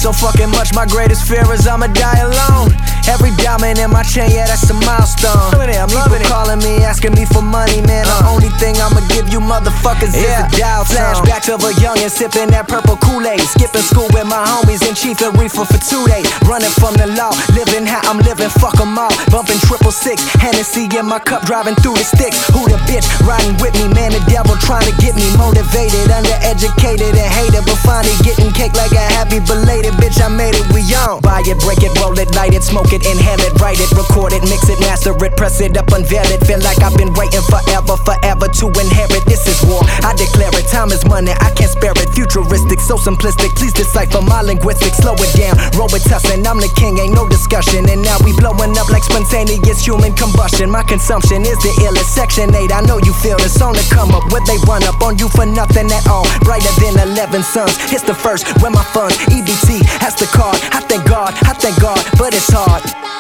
so fucking much, my greatest fear is I'ma die alone. Every diamond in my chain, yeah, that's a milestone. People calling me, asking me for money, man. The only thing I'ma give you motherfuckers is a dial tone. Flashbacks of a youngin' sipping that purple Kool-Aid, skipping school with my homies and chief and reefer for 2 days. Running from the law, living how I'm living, fuck 'em all. Bumping 666, Hennessy in my cup, driving through the sticks. Who the bitch riding with me, man? The devil trying to get me motivated, undereducated and hated, but finally getting cake like a happy belated. Bitch, I made it, we on. Buy it, break it, roll it, light it, smoke it, inhale it, write it, record it, mix it, master it, press it up, unveil it. Feel like I've been waiting forever to inherit. This is war, I declare it. Time is money, I can't spare it. Futuristic, so simplistic, please decipher my linguistics. Slow it down, Robitussin, I'm the king, ain't no discussion. And now we blowing up like spontaneous human combustion. My consumption is the illest. Section 8, I know you feel it's on the come up. Where they run up on you for nothing at all. Brighter than 11 suns, it's the first, where my funds, EBT, that's the card. I thank God, but it's hard.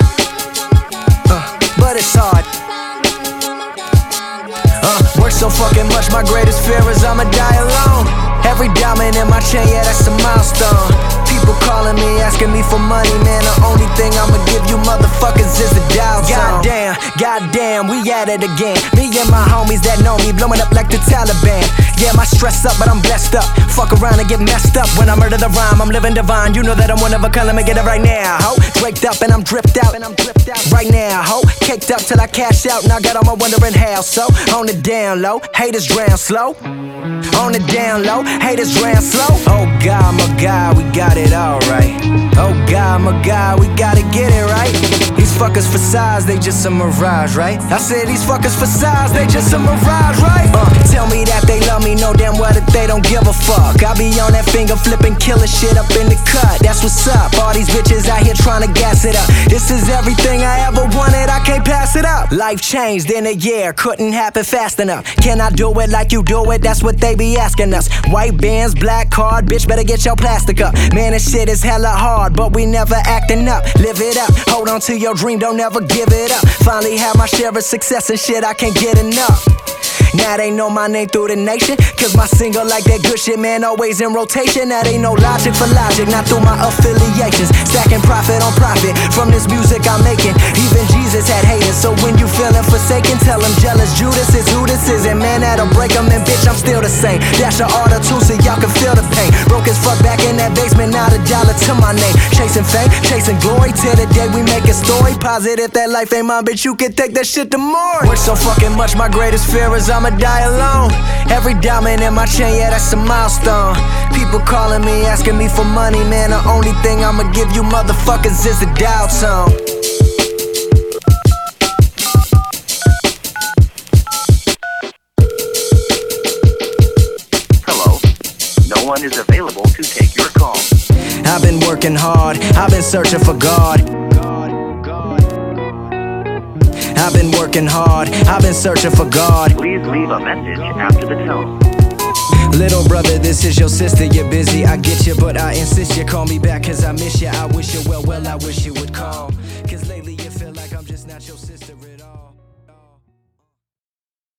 But it's hard. Work so fucking much, my greatest fear is I'ma die alone. Every diamond in my chain, yeah, that's a milestone. People calling me, asking me for money, man. The only thing I'ma give you motherfuckers is a dial tone. Goddamn, we at it again. Me and my homies that know me, blowing up like the Taliban. Yeah, my stress up, but I'm blessed up. Fuck around and get messed up. When I murder the rhyme, I'm living divine. You know that I'm one of a kind, let me get it right now, ho. Draked up and I'm dripped out, right now, ho. Caked up till I cash out, now I got all my wondering how. So, on the down low, haters drown slow. On the down low, haters drown slow. Oh God, my God, we got it all right. Oh God, my God, we gotta get it right. These fuckers for size, they just a mirage, right? I said these fuckers for size, they just a mirage, right? Tell me that they love me, know damn well that they don't give a fuck. I be on that finger flipping, killing shit up in the cut. That's what's up, all these bitches out here trying to gas it up. This is everything I ever wanted, I can't pass it up. Life changed in a year, couldn't happen fast enough. Can I do it like you do it? That's what they be asking us. White bands, black card, bitch better get your plastic up. Man, this shit is hella hard, but we never acting up. Live it up, hold on to your dream, don't ever give it up. Finally have my share of success and shit, I can't get enough. Now they know my name through the nation, cause my single like that good shit, man, always in rotation. That ain't no logic for logic, not through my affiliations. Stacking profit on profit from this music I'm making. Even Jesus had haters, so when you feeling forsaken, tell him jealous Judas is who this is. And man, that'll break him, and bitch, I'm still the same. Dash a order too, so y'all can feel the pain. Broke as fuck back in that basement, not a dollar to my name. Chasing fame, chasing glory, till the day we make a story. Positive that life ain't mine, bitch, you can take that shit to more. Work so fucking much, my greatest fear is I'ma die alone. Every diamond in my chain, yeah, that's a milestone. People calling me, asking me for money, man. The only thing I'ma give you motherfuckers is a dial tone. Hello, no one is available to take your call. I've been working hard, I've been searching for God. I've been working hard, I've been searching for God. Please leave a message after the tone. Little brother, this is your sister, you're busy, I get you, but I insist you call me back, cause I miss you. I wish you well, I wish you would call, cause lately you feel like I'm just not your sister.